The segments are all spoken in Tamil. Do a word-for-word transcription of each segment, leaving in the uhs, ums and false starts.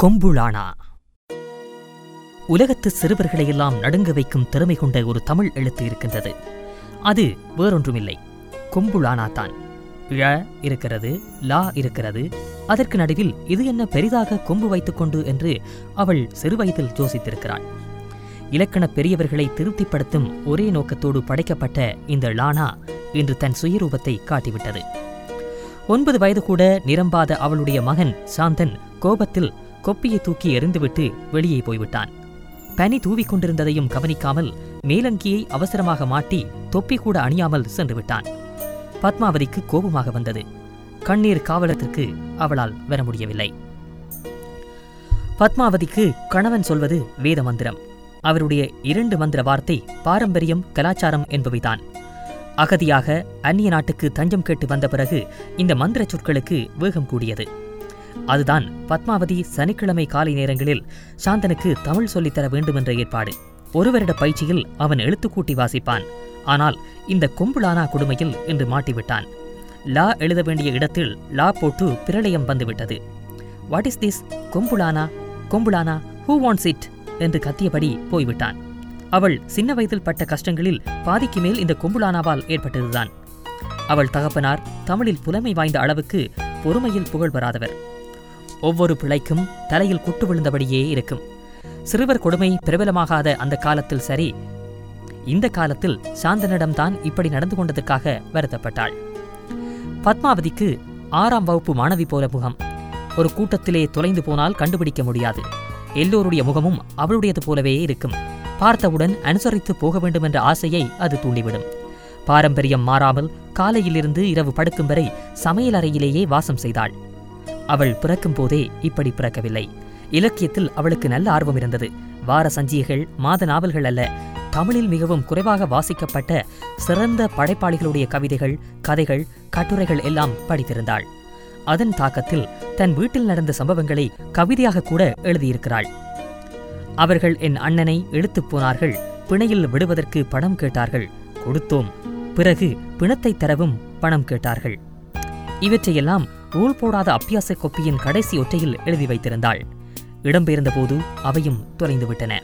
கொம்புளானா. உலகத்து சிறுவர்களையெல்லாம் நடுங்க வைக்கும் திறமை கொண்ட ஒரு தமிழ் எழுத்து இருக்கின்றது. அது வேறொன்றுமில்லை, கொம்புளானா தான். ழ இருக்கிறது, லா இருக்கிறது, அதற்கு நடுவில் இது என்ன பெரிதாக கொம்பு வைத்துக்கொண்டு என்று அவள் சிறுவயதில் யோசித்திருக்கிறாள். இலக்கணப் பெரியவர்களை திருப்திப்படுத்தும் ஒரே நோக்கத்தோடு படைக்கப்பட்ட இந்த லானா இன்று தன் சுயரூபத்தை காட்டிவிட்டது. ஒன்பது வயது கூட நிரம்பாத அவளுடைய மகன் சாந்தன் கோபத்தில் கொப்பியை தூக்கி எறிந்துவிட்டு வெளியே போய்விட்டான். பனி தூவிக்கொண்டிருந்ததையும் கவனிக்காமல் மேலங்கியை அவசரமாக மாட்டி தொப்பி கூட அணியாமல் சென்று விட்டான். பத்மாவதிக்கு கோபமாக வந்தது. கண்ணீர் காவலத்திற்கு அவளால் வர முடியவில்லை. பத்மாவதிக்கு கணவன் சொல்வது வேத மந்திரம். அவருடைய இரண்டு மந்திர வார்த்தை பாரம்பரியம், கலாச்சாரம் என்பவைதான். அகதியாக அந்நிய நாட்டுக்கு தஞ்சம் கேட்டு வந்த பிறகு இந்த மந்திர சொற்களுக்கு வேகம் கூடியது. அதுதான் பத்மாவதி சனிக்கிழமை காலை நேரங்களில் சாந்தனுக்கு தமிழ் சொல்லித்தர வேண்டுமென்ற ஏற்பாடு. ஒரு வருட பயிற்சியில் அவன் எழுத்துக்கூட்டி வாசிப்பான். ஆனால் இந்த கொம்புளானா கொடுமையில் இன்று மாட்டிவிட்டான். லா எழுத வேண்டிய இடத்தில் லா போட்டு பிரளயம் வந்துவிட்டது. What is this? கொம்புளானா, கொம்புளானா, ஹூ வாண்ட்ஸ் இட் என்று கத்தியபடி போய்விட்டான். அவள் சின்ன வயதில் பட்ட கஷ்டங்களில் பாதிக்கு மேல் இந்த கொம்புளானாவால் ஏற்பட்டதுதான். அவள் தகப்பனார் தமிழில் புலமை வாய்ந்த அளவுக்கு பொறுமையில் புகழ் பெறாதவர். ஒவ்வொரு பிழைக்கும் தலையில் குட்டு விழுந்தபடியே இருக்கும். சிறுவர் கொடுமை பிரபலமாகாத அந்த காலத்தில் சரி, இந்த காலத்தில் சாந்தனிடம்தான் இப்படி நடந்து கொண்டதற்காக வருத்தப்பட்டாள். பத்மாவதிக்கு ஆறாம் வகுப்பு மாணவி போல முகம். ஒரு கூட்டத்திலே தொலைந்து போனால் கண்டுபிடிக்க முடியாது. எல்லோருடைய முகமும் அவளுடையது போலவே இருக்கும். பார்த்தவுடன் அனுசரித்து போக வேண்டும் என்ற ஆசையை அது தூண்டிவிடும். பாரம்பரியம் மாறாமல் காலையிலிருந்து இரவு படுக்கும் வரை சமையல் அறையிலேயே வாசம் செய்தாள். அவள் பிறக்கும் போதே இப்படி பிறக்கவில்லை. இலக்கியத்தில் அவளுக்கு நல்ல ஆர்வம் இருந்தது. வார சஞ்சிகைகள், மாத நாவல்கள் அல்ல, தமிழில் மிகவும் குறைவாக வாசிக்கப்பட்ட சிறந்த படைப்பாளிகளுடைய கவிதைகள், கதைகள், கட்டுரைகள் எல்லாம் படித்திருந்தாள். அதன் தாக்கத்தில் தன் வீட்டில் நடந்த சம்பவங்களை கவிதையாக கூட எழுதியிருக்கிறாள். அவர்கள் என் அண்ணனை இழுத்துப் போனார்கள், பிணையில் விடுவதற்கு பணம் கேட்டார்கள், கொடுத்தோம், பிறகு பிணத்தை தரவும் பணம் கேட்டார்கள். இவற்றையெல்லாம் ரூல் போடாத அப்பியாச கொப்பியின் கடைசி ஒற்றையில் எழுதி வைத்திருந்தாள். இடம்பெயர்ந்த போது அவையும் தொலைந்துவிட்டன.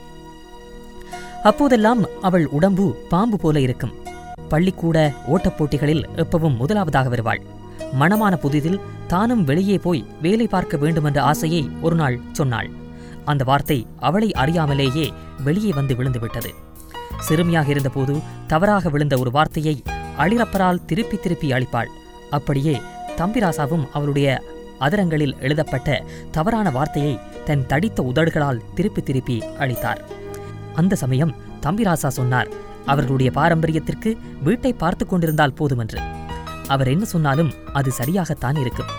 அப்போதெல்லாம் அவள் உடம்பு பாம்பு போல இருக்கும். பள்ளிக்கூட ஓட்டப் போட்டிகளில் எப்பவும் முதலாவதாக வருவாள். மணமான புதிதில் தானும் வெளியே போய் வேலை பார்க்க வேண்டுமென்ற ஆசையை ஒரு நாள் சொன்னாள். அந்த வார்த்தை அவளை அறியாமலேயே வெளியே வந்து விழுந்துவிட்டது. சிறுமியாக இருந்தபோது தவறாக விழுந்த ஒரு வார்த்தையை அழிரப்பரால் திருப்பி திருப்பி அளிப்பாள். அப்படியே தம்பிராசாவும் அவளுடைய அதரங்களில் எழுதப்பட்ட தவறான வார்த்தையை தன் தடித்த உதடுகளால் திருப்பி திருப்பி அளித்தார். அந்த சமயம் தம்பிராசா சொன்னார், அவர்களுடைய பாரம்பரியத்திற்கு வீட்டை பார்த்து கொண்டிருந்தால் போதுமென்று. அவர் என்ன சொன்னாலும் அது சரியாகத்தான் இருக்கும்.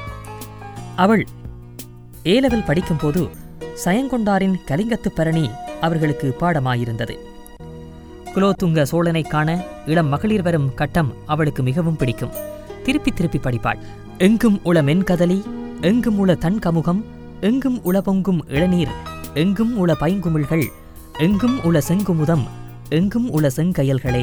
அவள் ஏலவில் படிக்கும்போது சயங்கொண்டாரின் கலிங்கத்து பரணி அவர்களுக்கு பாடமாயிருந்தது. குலோத்துங்க சோழனை காண இளம் மகளிர் வரும் கட்டம் அவளுக்கு மிகவும் பிடிக்கும். திருப்பி திருப்பி படிப்பாள். எங்கும் உள மென்கதலி, எங்கும் உள தன் கமுகம், எங்கும் உள பொங்கும் இளநீர், எங்கும் உள பைங்குமிழ்கள், எங்கும் உள செங்குமுதம், எங்கும் உள செங்கயல்களே.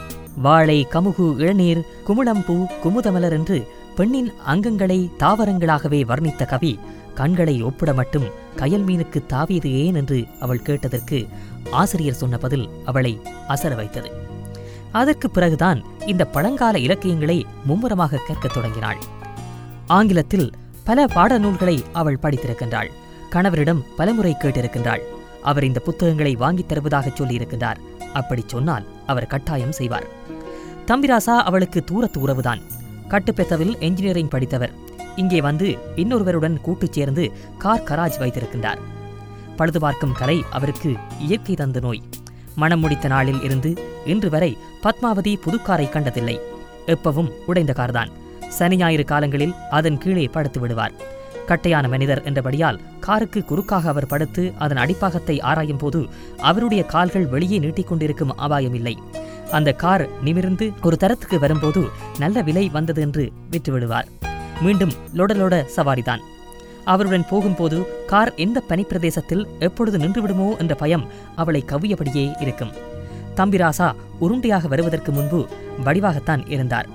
வாழை, கமுகு, இளநீர், குமுளம்பூ, குமுதமலர் என்று பெண்ணின் அங்கங்களை தாவரங்களாகவே வர்ணித்த கவி கண்களை ஒப்பிட மட்டும் கயல் மீனுக்கு தாவியது ஏன் என்று அவள் கேட்டதற்கு ஆசிரியர் சொன்ன பதில் அவளை அசர வைத்தது. அதற்கு பிறகுதான் இந்த பழங்கால இலக்கியங்களை மும்முரமாக கற்கத் தொடங்கினாள். ஆங்கிலத்தில் பல பாடநூல்களை அவள் படித்திருக்கின்றாள். கணவரிடம் பலமுறை கேட்டிருக்கின்றாள். அவர் இந்த புத்தகங்களை வாங்கித் தருவதாக சொல்லியிருக்கின்றார். அப்படி சொன்னால் அவர் கட்டாயம் செய்வார். தம்பிராசா அவளுக்கு தூரத்து உறவுதான். கட்டுப்பெத்தவில் என்ஜினியரிங் படித்தவர். இங்கே வந்து இன்னொருவருடன் கூட்டுச் சேர்ந்து கார் கராஜ் வைத்திருக்கின்றார். பழுது பார்க்கும் கலை அவருக்கு இயற்கை தந்த நோய். மனம் முடித்த நாளில் இருந்து இன்று வரை பத்மாவதி புதுக்காரை கண்டதில்லை. எப்பவும் உடைந்த கார்தான். சனி ஞாயிறு காலங்களில் அதன் கீழே படுத்து விடுவார். கட்டையான மனிதர் என்றபடியால் காருக்கு குறுக்காக அவர் படுத்து அதன் அடிப்பாகத்தை ஆராயும் போது அவருடைய கால்கள் வெளியே நீட்டிக்கொண்டிருக்கும் அபாயம் இல்லை. அந்த கார் நிமிர்ந்து ஒரு தரத்துக்கு வரும்போது நல்ல விலை வந்தது என்று விற்றுவிடுவார். மீண்டும் லொடலொட சவாரிதான். அவருடன் போகும்போது கார் எந்த பனிப்பிரதேசத்தில் எப்பொழுது நின்றுவிடுமோ என்ற பயம் அவளை கவ்வியபடியே இருக்கும். தம்பிராசா உருண்டையாக வருவதற்கு முன்பு வடிவாகத்தான் இருந்தார்.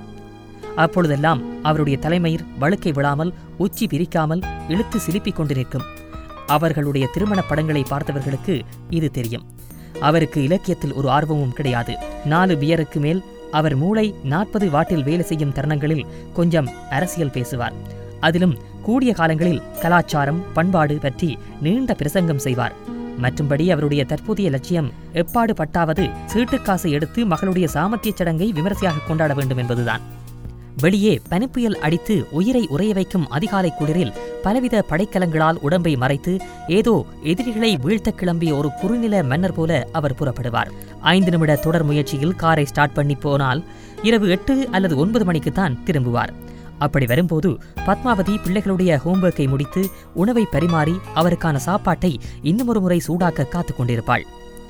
அப்பொழுதெல்லாம் அவருடைய தலைமயிர் வழுக்கை விழாமல் உச்சி பிரிக்காமல் இழுத்து சிலிப்பிக் கொண்டு நிற்கும். அவர்களுடைய திருமண படங்களை பார்த்தவர்களுக்கு இது தெரியும். அவருக்கு இலக்கியத்தில் ஒரு ஆர்வமும் கிடையாது. நாலு பியருக்கு மேல் அவர் மூளை நாற்பது வாட்டில் வேலை செய்யும் தருணங்களில் கொஞ்சம் அரசியல் பேசுவார். அதிலும் கூடிய காலங்களில் கலாச்சாரம் பண்பாடு பற்றி நீண்ட பிரசங்கம் செய்வார். மற்றும்படி அவருடைய தற்போதைய லட்சியம் எப்பாடு பட்டாவது சீட்டுக்காசு எடுத்து மகளுடைய சாமத்திய சடங்கை விமரிசையாக கொண்டாட வேண்டும் என்பதுதான். வெளியே பனிப்புயல் அடித்து உயிரை உறைய வைக்கும் அதிகாலை குளிரில் பலவித படைக்கலங்களால் உடம்பை மறைத்து ஏதோ எதிரிகளை வீழ்த்த கிளம்பிய ஒரு குறுநில மன்னர் போல அவர் புறப்படுவார். ஐந்து நிமிட தொடர் முயற்சியில் காரை ஸ்டார்ட் பண்ணி போனால் இரவு எட்டு அல்லது ஒன்பது மணிக்குத்தான் திரும்புவார். அப்படி வரும்போது பத்மாவதி பிள்ளைகளுடைய ஹோம்வொர்க்கை முடித்து உணவை பரிமாறி அவருக்கான சாப்பாட்டை இன்னும் ஒரு முறை சூடாக்க காத்து கொண்டிருப்பாள்.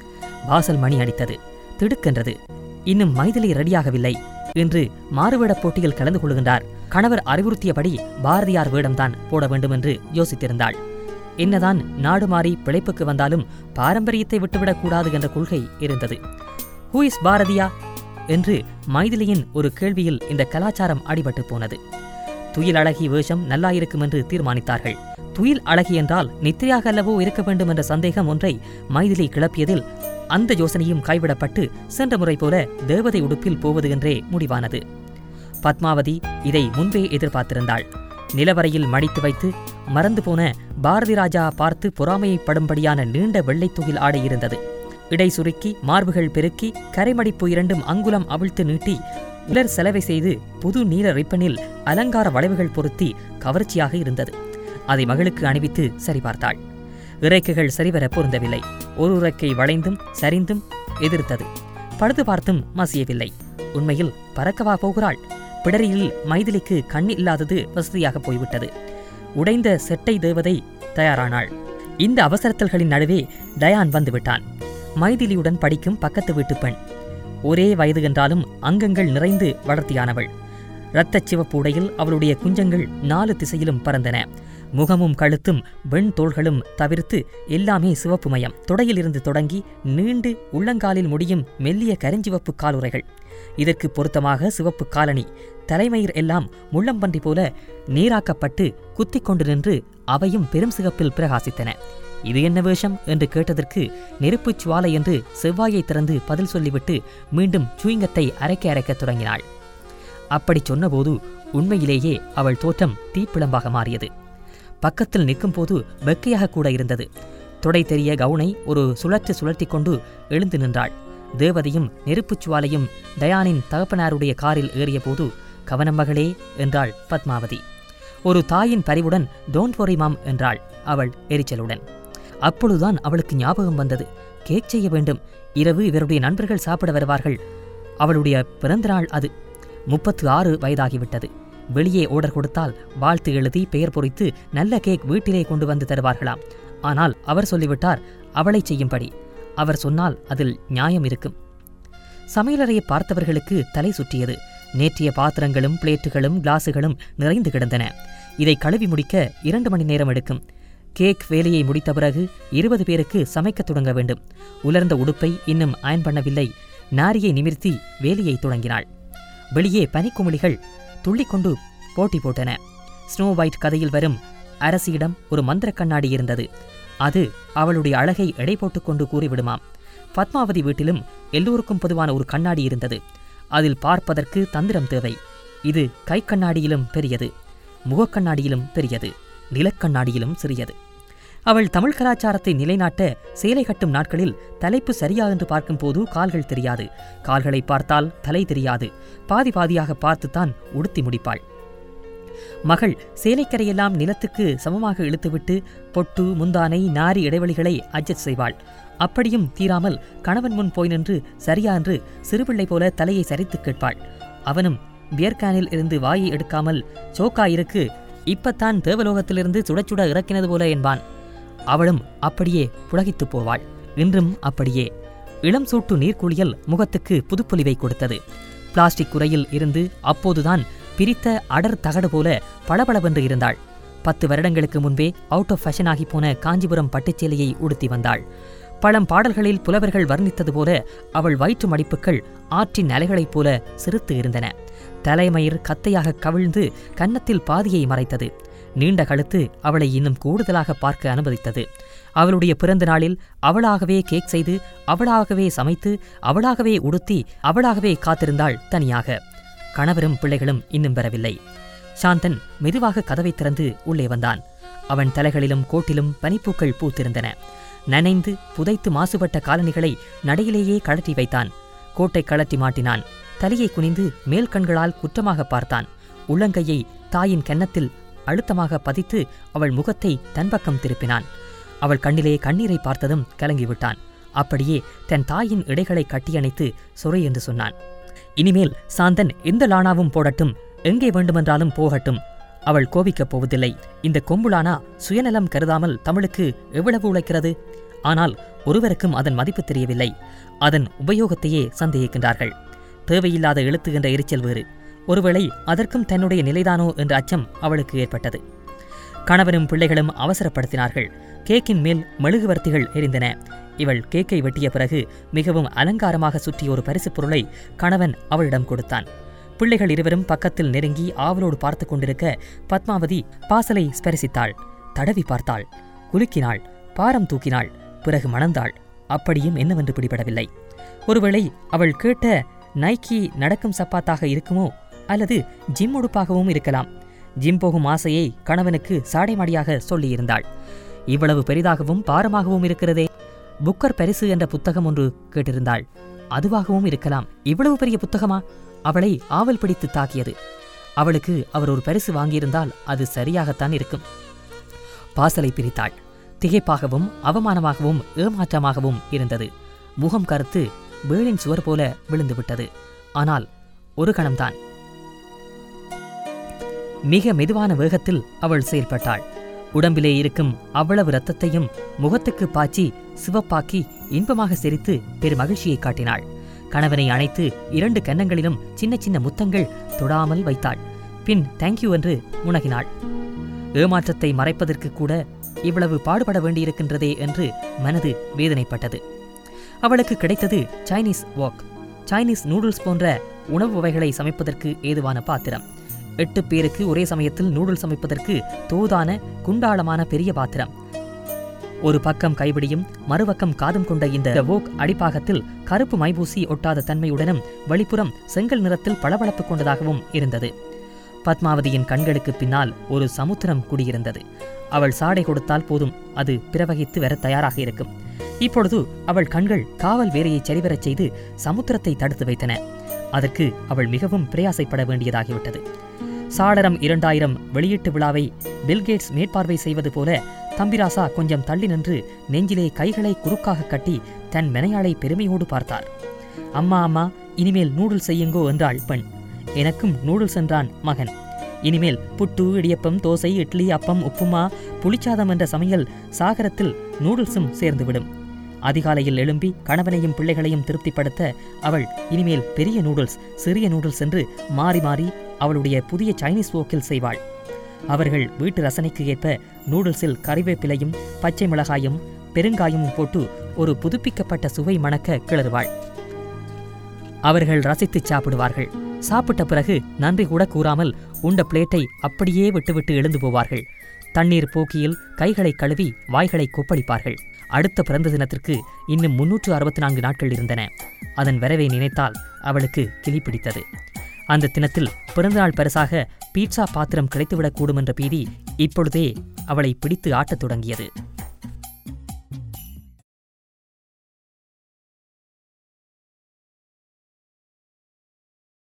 வாசல் மணி அடித்தது. திடுக்கென்றது. இன்னும் மைதிலி ரெடியாகவில்லை. இன்று மாறுவேடப் போட்டியில் கலந்து கொள்கின்றார். கணவர் அறிவுறுத்தியபடி பாரதியார் வேடம்தான் போட வேண்டும் என்று யோசித்திருந்தாள். என்னதான் நாடு மாறி பிழைப்புக்கு வந்தாலும் பாரம்பரியத்தை விட்டுவிடக் கூடாது என்ற கொள்கை இருந்தது. ஹூ இஸ் பாரதியா என்று மைதிலியின் ஒரு கேள்வியில் இந்த கலாச்சாரம் அடிபட்டு போனது. துயில் அழகி வேஷம் நல்லாயிருக்கும் என்று தீர்மானித்தார்கள். துயில் அழகி என்றால் நித்திரையாக அல்லவோ இருக்க வேண்டும் என்ற சந்தேகம் ஒன்றை மைதிலி கிளப்பியதில் அந்த யோசனையும் கைவிடப்பட்டு சென்ற முறை போல தேவதை உடுப்பில் போவது என்றே முடிவானது. பத்மாவதி இதை முன்பே எதிர்பார்த்திருந்தாள். நிலவரையில் மடித்து வைத்து மறந்து போன பாரதி ராஜா பார்த்து பொறாமையைப்படும்படியான நீண்ட வெள்ளைத்துகில் ஆடை இருந்தது. இடை சுருக்கி மார்புகள் பெருக்கி கரைமடிப்பு இரண்டும் அங்குலம் அவிழ்த்து நீட்டி உலர் செலவை செய்து புது நீல ரிப்பனில் அலங்கார வளைவுகள் பொருத்தி கவர்ச்சியாக இருந்தது. அதை மகளுக்கு அணிவித்து சரிபார்த்தாள். இறைக்கைகள் சரிவர பொருந்தவில்லை. ஒரு இறக்கை வளைந்தும் சரிந்தும் எதிர்த்தது. படுத்து பார்த்தும் மசியவில்லை. உண்மையில் பறக்கவா போகிறாள்? பிடரியில் மைதிலிக்கு கண் இல்லாதது வசதியாக போய்விட்டது. உடைந்த செட்டை தேவதை தயாரானாள். இந்த அவசரத்தல்களின் நடுவே டயான் வந்துவிட்டான். மைதிலியுடன் படிக்கும் பக்கத்து வீட்டு பெண். ஒரே வயது என்றாலும் அங்கங்கள் நிறைந்து வளர்த்தியானவள். இரத்தச் சிவப்பு உடையில் அவளுடைய குஞ்சங்கள் நாலு திசையிலும் பறந்தன. முகமும் கழுத்தும் வெண் தோள்களும் தவிர்த்து எல்லாமே சிவப்புமயம். தொடையிலிருந்து தொடங்கி நீண்டு உள்ளங்காலில் முடியும் மெல்லிய கருஞ்சிவப்பு காலுறைகள். இதற்கு பொருத்தமாக சிவப்பு காலணி. தலைமயிர் எல்லாம் முள்ளம்பன்றி போல நீராக்கப்பட்டு குத்திக் கொண்டு நின்று அவையும் பெரும் சிகப்பில் பிரகாசித்தன. இது என்ன வேஷம் என்று கேட்டதற்கு நெருப்புச் சுவாலை என்று செவ்வாயை திறந்து பதில் சொல்லிவிட்டு மீண்டும் சூயிங்கத்தை அரைக்க அரைக்கத் தொடங்கினாள். அப்படி சொன்னபோது உண்மையிலேயே அவள் தோற்றம் தீப்பிழம்பாக மாறியது. பக்கத்தில் நிற்கும் போது வெக்கையாக கூட இருந்தது. தொடை தெரிய கவுனை ஒரு சுழற்று சுழற்றி கொண்டு எழுந்து நின்றாள். தேவதையும் நெருப்புச் சுவாலையும் டயானின் தகப்பனாருடைய காரில் ஏறிய போது கவனம் மகளே என்றாள் பத்மாவதி. ஒரு தாயின் பரிவுடன் டோன்ட் வொரி மாம் என்றாள் அவள் எரிச்சலுடன். அப்பொழுதுதான் அவளுக்கு ஞாபகம் வந்தது. கேக் செய்ய வேண்டும். இரவு இவருடைய நண்பர்கள் சாப்பிட வருவார்கள். அவளுடைய பிறந்தநாள் அது. முப்பத்து ஆறு வயதாகிவிட்டது. வெளியே ஓடர் கொடுத்தால் வாழ்த்து எழுதி பெயர் பொறித்து நல்ல கேக் வீட்டிலே கொண்டு வந்து தருவார்களாம். ஆனால் அவர் சொல்லிவிட்டார் அவளை செய்யும்படி. அவர் சொன்னால் அதில் நியாயம் இருக்கும். சமையலறையை பார்த்தவர்களுக்கு தலை சுற்றியது. நேற்றைய பாத்திரங்களும் பிளேட்டுகளும் கிளாஸுகளும் நிறைந்து கிடந்தன. இதை கழுவி முடிக்க இரண்டு மணி நேரம் எடுக்கும். கேக் வேலையை முடித்த பிறகு இருபது பேருக்கு சமைக்க தொடங்க வேண்டும். உலர்ந்த உடுப்பை இன்னும் அயன் பண்ணவில்லை. நாரியை நிமிர்த்தி வேலையை தொடங்கினாள். வெளியே பனிக்குமிழிகள் துள்ளிக்கொண்டு போட்டி போட்டன. ஸ்னோ ஒயிட் கதையில் வரும் அரசியிடம் ஒரு மந்திர கண்ணாடி இருந்தது. அது அவளுடைய அழகை எடை போட்டுக்கொண்டு கூறிவிடுமாம். பத்மாவதி வீட்டிலும் எல்லோருக்கும் பொதுவான ஒரு கண்ணாடி இருந்தது. அதில் பார்ப்பதற்கு தந்திரம் தேவை. இது கை கண்ணாடியிலும் பெரியது, முகக்கண்ணாடியிலும் பெரியது, நிலக்கண்ணாடியிலும் சிறியது. அவள் தமிழ் கலாச்சாரத்தை நிலைநாட்ட சேலை கட்டும் நாட்களில் தலைப்பு சரியா என்று பார்க்கும் போது கால்கள் தெரியாது. கால்களை பார்த்தால் தலை தெரியாது. பாதி பாதியாக பார்த்துத்தான் உடுத்தி முடிப்பாள். மகள் சேலைக்கரையெல்லாம் நிலத்துக்கு சமமாக இழுத்துவிட்டு பொட்டு முந்தானை நாரி இடைவெளிகளை அட்ஜஸ்ட் செய்வாள். அப்படியும் தீராமல் கணவன் முன் போய் நின்று சரியா என்று சிறுபிள்ளை போல தலையை சரித்து கேட்பாள். அவனும் பியர்கானில் இருந்து வாயை எடுக்காமல் சோக்கா இருக்கு, இப்பத்தான் தேவலோகத்திலிருந்து சுடச்சுட இறக்கினது போல என்பான். அவளும் அப்படியே புலகித்து போவாள். இன்றும் அப்படியே. இளம் சூட்டு நீர்க்குளியல் முகத்துக்கு புதுப்பொலிவை கொடுத்தது. பிளாஸ்டிக் குறையில் இருந்து அப்போதுதான் பிரித்த அடர் தகடு போல பளபளவென்று இருந்தாள். பத்து வருடங்களுக்கு முன்பே அவுட் ஆஃப் ஃபேஷன் ஆகி போன காஞ்சிபுரம் பட்டுச்சேலையை உடுத்தி வந்தாள். பழம் பாடல்களில் புலவர்கள் வர்ணித்தது போல அவள் வயிற்று மடிப்புகள் ஆற்றின் அலைகளைப் போல சிறுத்து இருந்தன. தலைமயிர் கத்தையாக கவிழ்ந்து கன்னத்தில் பாதியை மறைத்தது. நீண்ட கழுத்து அவளை இன்னும் கூடுதலாக பார்க்க அனுமதித்தது. அவளுடைய பிறந்த நாளில் அவளாகவே கேக் செய்து, அவளாகவே சமைத்து, அவளாகவே உடுத்தி, அவளாகவே காத்திருந்தாள் தனியாக. கணவரும் பிள்ளைகளும் இன்னும் வரவில்லை. சாந்தன் மெதுவாக கதவை திறந்து உள்ளே வந்தான். அவன் தலைகளிலும் கோட்டிலும் பனிப்பூக்கள் பூத்திருந்தன. நனைந்து புதைத்து மாசுபட்ட காலணிகளை நடையிலேயே கழற்றி வைத்தான். கோட்டை கழற்றி மாட்டினான். தலையை குனிந்து மேல் கண்களால் குற்றமாக பார்த்தான். உள்ளங்கையை தாயின் கன்னத்தில் அழுத்தமாக பதித்து அவள் முகத்தை தன் பக்கம் திருப்பினான். அவள் கண்ணிலே கண்ணீரை பார்த்ததும் கலங்கிவிட்டான். அப்படியே தன் தாயின் இடைகளை கட்டியணைத்து சொறை என்று சொன்னான். இனிமேல் சாந்தன் எந்த லானாவும் போடட்டும், எங்கே வேண்டுமென்றாலும் போகட்டும், அவள் கோபிக்கப் போவதில்லை. இந்த கொம்புலானா சுயநலம் கருதாமல் தமிழுக்கு எவ்வளவு உழைக்கிறது? ஆனால் ஒருவருக்கும் அதன் மதிப்பு தெரியவில்லை. அதன் உபயோகத்தையே சந்தேகிக்கின்றார்கள். தேவையில்லாத எழுத்து என்ற எரிச்சல் வேறு. ஒருவேளை அதற்கும் தன்னுடைய நிலைதானோ என்ற அச்சம் அவளுக்கு ஏற்பட்டது. கணவனும் பிள்ளைகளும் அவசரப்படுத்தினார்கள். கேக்கின் மேல் மெழுகுவர்த்திகள் எரிந்தன. இவள் கேக்கை வெட்டிய பிறகு மிகவும் அலங்காரமாக சுற்றிய ஒரு பரிசுப் பொருளை கணவன் அவளிடம் கொடுத்தான். பிள்ளைகள் இருவரும் பக்கத்தில் நெருங்கி ஆவலோடு பார்த்து கொண்டிருக்க பத்மாவதி பாசலை ஸ்பரிசித்தாள். தடவி பார்த்தாள், குலுக்கினாள், பாரம் தூக்கினாள், பிறகு மணந்தாள். அப்படியும் என்னவென்று பிடிபடவில்லை. ஒருவேளை அவள் கேட்ட நைக்கி நடக்கும் சப்பாத்தாக இருக்குமோ, அல்லது ஜிம் உடுப்பாகவும் இருக்கலாம். ஜிம் போகும் ஆசையை கணவனுக்கு சாடைமாடியாக சொல்லியிருந்தாள். இவ்வளவு பெரிதாகவும் பாரமாகவும் இருக்கிறதே, புக்கர் பரிசு என்ற புத்தகம் ஒன்று கேட்டிருந்தாள். அதுவாகவும் இருக்கலாம். இவ்வளவு பெரிய புத்தகமா? அவளை ஆவல் பிடித்து தாக்கியது. அவளுக்கு அவர் ஒரு பரிசு வாங்கியிருந்தால் அது சரியாகத்தான் இருக்கும். பாசலை பிரித்தாள். திகைப்பாகவும் அவமானமாகவும் ஏமாற்றமாகவும் இருந்தது. முகம் கருத்து வேளின் சுவர் போல விழுந்துவிட்டது. ஆனால் ஒரு கணம்தான். மிக மெதுவான வேகத்தில் அவள் செயல்பட்டாள். உடம்பிலே இருக்கும் அவ்வளவு இரத்தத்தையும் முகத்துக்கு பாய்ச்சி சிவப்பாக்கி இன்பமாக சிரித்து பெருமகிழ்ச்சியை காட்டினாள். கணவனை அணைத்து இரண்டு கன்னங்களிலும் சின்ன சின்ன முத்தங்கள் தொடாமல் வைத்தாள். பின் தேங்க்யூ என்று முனகினாள். ஏமாற்றத்தை மறைப்பதற்கு கூட இவ்வளவு பாடுபட வேண்டியிருக்கின்றதே என்று மனது வேதனைப்பட்டது. அவளுக்கு கிடைத்தது சைனீஸ் வாக். சைனீஸ் நூடுல்ஸ் போன்ற உணவு வகைகளை சமைப்பதற்கு ஏதுவான பாத்திரம். எட்டு பேருக்கு ஒரே சமயத்தில் நூடுல்ஸ் சமைப்பதற்கு தோதான குண்டாளமான பெரிய பாத்திரம். ஒரு பக்கம் கைபிடியும் மறுபக்கம் காதும் கொண்ட இந்த வோக் அடிப்பாகத்தில் கருப்பு மைபூசி ஒட்டாத தன்மையுடனும் வெளிப்புறம் செங்கல் நிறத்தில் பளபளப்பு கொண்டதாகவும் இருந்தது. பத்மாவதியின் கண்களுக்கு பின்னால் ஒரு சமுத்திரம் குடியிருந்தது. அவள் சாடை கொடுத்தால் போதும், அது பிரவகித்து வர தயாராக இருக்கும். இப்பொழுது அவள் கண்கள் காவல் வேலையை சரிவரச் செய்து சமுத்திரத்தை தடுத்து வைத்தன. அதற்கு அவள் மிகவும் பிரயாசைப்பட வேண்டியதாகிவிட்டது. சாளரம் இரண்டாயிரம் வெளியீட்டு விழாவை பில்கேட்ஸ் மேற்பார்வை செய்வது போல தம்பிராசா கொஞ்சம் தள்ளி நின்று நெஞ்சிலே கைகளை குறுக்காக கட்டி தன் மெனையாளை பெருமையோடு பார்த்தார். அம்மா அம்மா, இனிமேல் நூடுல்ஸ் செய்யுங்கோ என்றாள் பெண். எனக்கும் நூடுல்ஸ் என்றான் மகன். இனிமேல் புட்டு, இடியப்பம், தோசை, இட்லி, அப்பம், உப்புமா, புளிச்சாதம் என்ற சமையல் சாகரத்தில் நூடுல்ஸும் சேர்ந்துவிடும். அதிகாலையில் எழும்பி கணவனையும் பிள்ளைகளையும் திருப்திப்படுத்த அவள் இனிமேல் பெரிய நூடுல்ஸ், சிறிய நூடுல்ஸ் என்று மாறி மாறி அவளுடைய புதிய சைனீஸ் வோக்கில் செய்வாள். அவர்கள் வீட்டு ரசனைக்கு ஏற்ப நூடுல்ஸில் கறிவேப்பிலையும் பச்சை மிளகாயும் பெருங்காயமும் போட்டு ஒரு புதுப்பிக்கப்பட்ட சுவை மணக்க கிளறுவாள். அவர்கள் ரசித்து சாப்பிடுவார்கள். சாப்பிட்ட பிறகு நன்றி கூட கூறாமல் உண்ட பிளேட்டை அப்படியே விட்டுவிட்டு எழுந்து போவார்கள். தண்ணீர் போக்கியில் கைகளை கழுவி வாய்களை கொப்பளிப்பார்கள். அடுத்த பிறந்த தினத்திற்கு இன்னும் முன்னூற்று அறுபத்தி நான்கு நாட்கள் இருந்தன. அதன் வரவை நினைத்தால் அவளுக்கு கிளி பிடித்தது. அந்த தினத்தில் பிறந்தநாள் பரிசாக பீட்சா பாத்திரம் கிடைத்துவிடக்கூடும் என்ற பீதி இப்பொழுதே அவளை பிடித்து ஆட்டத் தொடங்கியது.